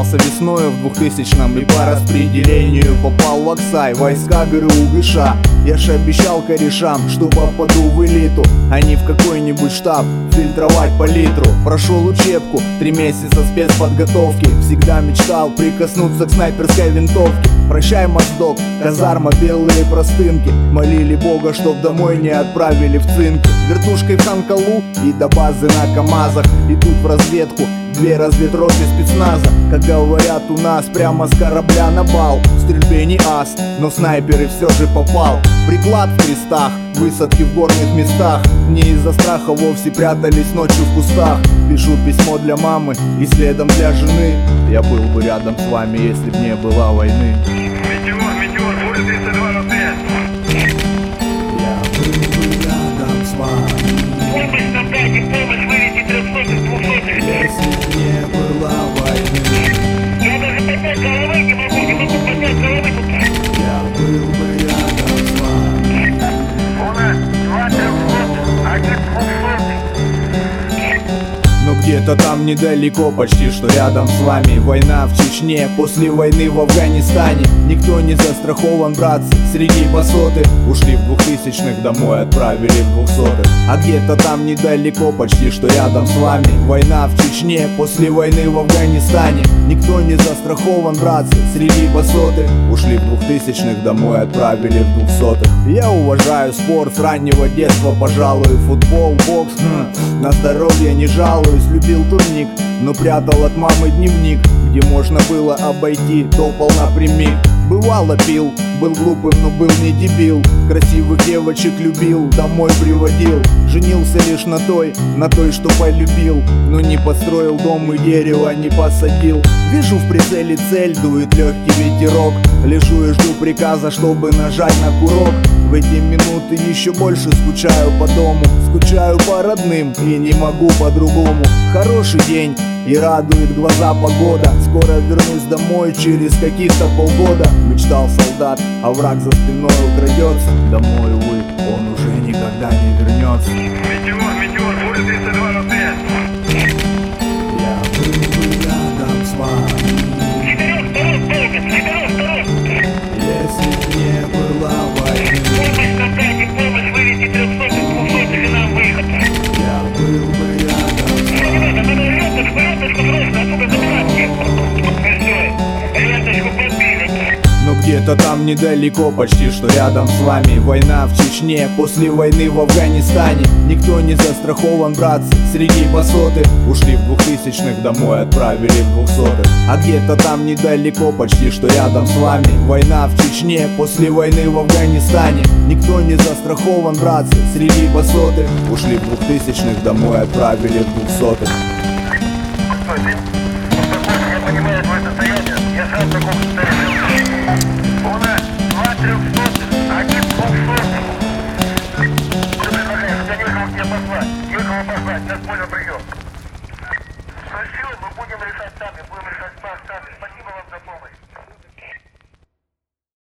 Остался весною в 2000-м и по распределению попал в Аксай, войска ГРУ-ГШ. Я ж обещал корешам, что попаду в элиту, а не в какой-нибудь штаб фильтровать по литру. Прошел учебку, 3 месяца спецподготовки. Всегда мечтал прикоснуться к снайперской винтовке. Прощай, Моздок, казарма, белые простынки. Молили Бога, чтоб домой не отправили в цинки. Вертушкой в Ханкалу и до базы на КамАЗах. Идут в разведку 2 разведроты спецназа. Как говорят у нас, прямо с корабля на бал. В стрельбе не ас, но в снайперы все же попал. Приклад в крестах, высадки в горных местах. Не из-за страха вовсе прятались ночью в кустах. Пишу письмо для мамы и следом для жены. Я был бы рядом с вами, если б не было войны. Метеор, буря 32 на 5. Я был бы рядом с вами. Помощь нам дайте, помощь, выведите 300-200. Если б не было войны. Я даже поднять головы не могу поднять головы тут. Я был бы рядом с вами. У нас 2 300, 1 200. Но где-то там недалеко, почти что рядом с вами. Война в Чечне, после войны в Афганистане. Никто не застрахован, братцы, среди басоты. Ушли в 2000-х, домой отправили в 200-х. А где-то там недалеко, почти что рядом с вами. Война в Чечне, после войны в Афганистане. Никто не застрахован, братцы, среди басоты. Ушли в 2000-х, домой отправили в 200-х. Я уважаю спорт с раннего детства, пожалуй. Футбол, бокс, на здоровье не жалуюсь. Любил турник, но прятал от мамы дневник, где можно было обойти, топал напрямик. Бывало пил, был глупым, но был не дебил. Красивых девочек любил, домой приводил. Женился лишь на той, что полюбил. Но не построил дом и дерево не посадил. Вижу в прицеле цель, дует легкий ветерок. Лежу и жду приказа, чтобы нажать на курок. В эти минуты еще больше скучаю по дому. Скучаю по родным и не могу по-другому. Хороший день и радует глаза погода. Скоро вернусь домой через каких-то полгода. Мечтал солдат, а враг за спиной украдется. Домой, увы, он уже никогда не вернется. Метеор, буря 32 на 5. Я был бы рядом с вами. Если б не было войны. Помощь нам дайте, помощь, выведите 300-200 и нам выход. Я был бы рядом с вами. Ленточку срочно, оттуда забирать. Ленточку подбили. Но где-то там недалеко, почти что рядом с вами. Война в Чечне, после войны в Афганистане. Никто не застрахован, братцы, среди басоты. Ушли в 2000-х, домой отправили в 200-х. А где-то там недалеко, почти что рядом с вами. Война в Чечне, после войны в Афганистане. Никто не застрахован, братцы, среди басоты. Ушли в 2000-х, домой отправили в 200-х. Я понимаю твое состояние. Я сам такой.